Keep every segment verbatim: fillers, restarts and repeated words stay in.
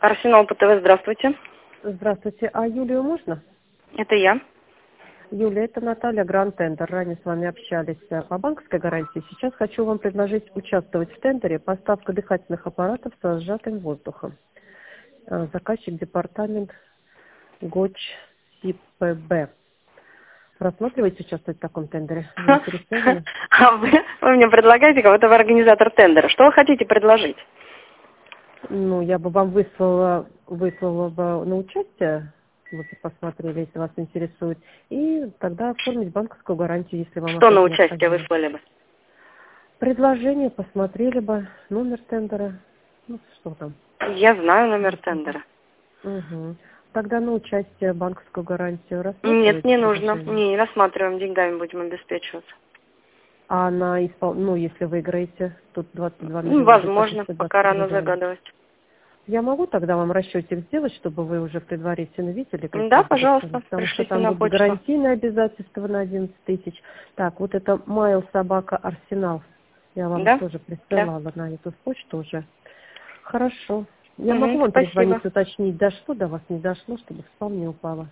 Арсенал ПТВ, здравствуйте. Здравствуйте. А Юлию можно? Это я. Юлия, это Наталья, Гранд Тендер. Ранее с вами общались э, по банковской гарантии. Сейчас хочу вам предложить участвовать в тендере «Поставка дыхательных аппаратов со сжатым воздухом». Э, Заказчик департамент ГОЧ СИПБ. Рассматриваете участвовать в таком тендере? Заинтересованы? А вы, вы мне предлагаете, кого-то вы организатор тендера. Что вы хотите предложить? Ну, я бы вам выслала, выслала бы на участие, вы бы посмотрели, если вас интересует, и тогда оформить банковскую гарантию, если вам Что это на участие необходимо. выслали бы? Предложение посмотрели бы, номер тендера, ну что там. Я знаю номер тендера. Угу. Тогда на участие банковскую гарантию Нет, рассматриваете не нужно. предложение? Не, не рассматриваем, деньгами будем обеспечиваться. А на испол... ну, если выиграете, тут двадцать два Ну, миллиона возможно, депозита пока двадцать рано годовой. загадывать. Я могу тогда вам расчетик сделать, чтобы вы уже предварительно видели, Да, какие будут цены, пожалуйста, потому что пришлите там на будут почту. гарантийные обязательства на одиннадцать тысяч. Так, вот это Mail Собака Арсенал. Я вам Да? тоже Да. присылала на эту почту уже. Хорошо. Я могу Угу, вам спасибо. перезвонить, уточнить, дошло до вас, не дошло, чтобы спам не упало.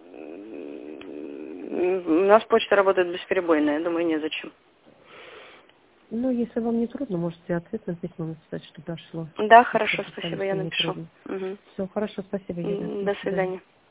У нас почта работает бесперебойно, я думаю, незачем. Ну, если вам не трудно, можете ответное письмо написать, что дошло. Да, Если хорошо, это, спасибо, я конечно, не напишу. трудно. Угу. Все, хорошо, спасибо, Юлия. До До свидания. свидания.